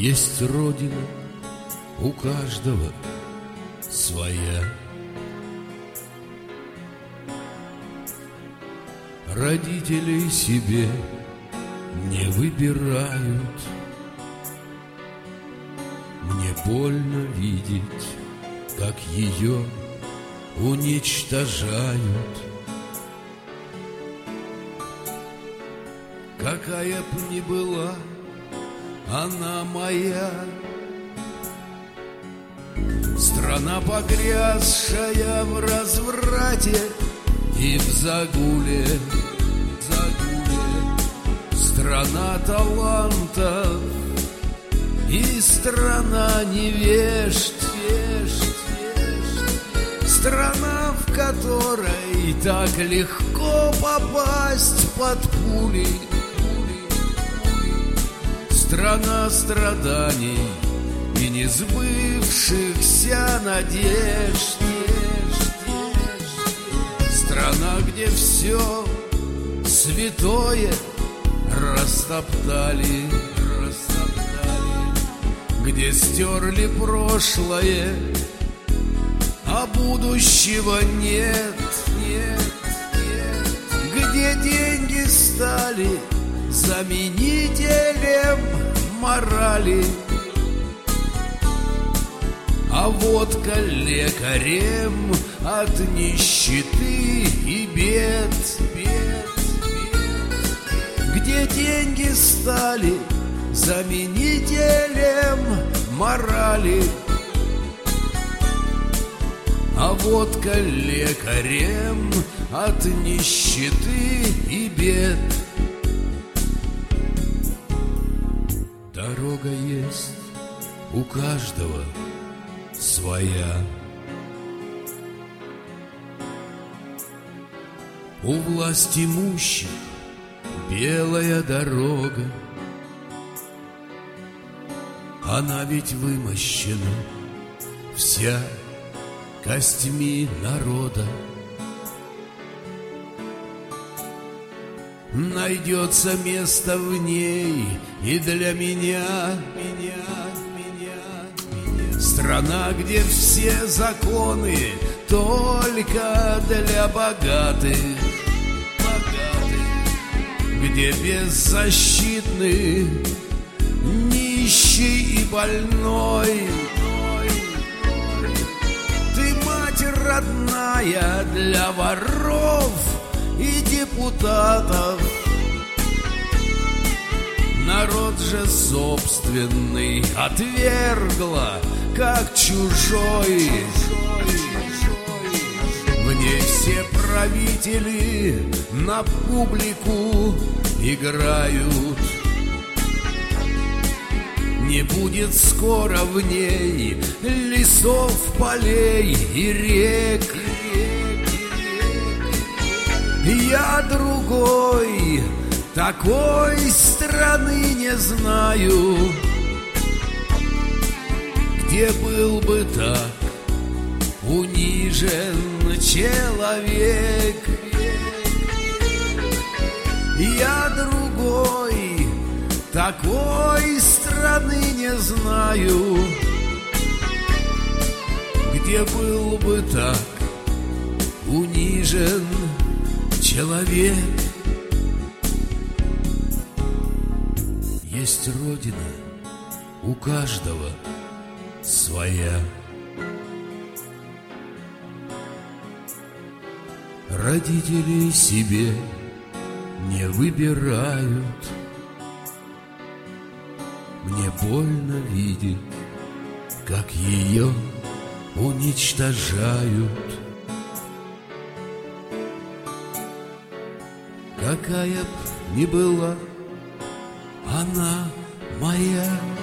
Есть родина, у каждого своя. Родителей себе не выбирают. Мне больно видеть, как ее уничтожают. Какая б ни была она моя, страна, погрязшая в разврате и в загуле, страна талантов и страна невежд, страна, в которой так легко попасть под пули, страна страданий и несбывшихся надежд, страна, где все святое растоптали, где стерли прошлое, а будущего нет, где деньги стали заменителем морали, а водка лекарем от нищеты и бед, где деньги стали заменителем морали, а водка лекарем от нищеты и бед. Дорога есть у каждого своя. У власть имущих белая дорога, она ведь вымощена вся костьми народа. Найдется место в ней и для меня, страна, где все законы только для богатых, где беззащитны нищий и больной. Ты мать родная для воров и депутатов. Народ же собственный отвергла, как чужой. В ней все правители на публику играют. Не будет скоро в ней лесов, полей и рек. Я другой такой страны не знаю, где был бы так унижен человек. Я другой такой страны не знаю, где был бы так унижен человек. Есть родина у каждого своя. Родители себе не выбирают. Мне больно видеть, как ее уничтожают. Какая б ни была она моя.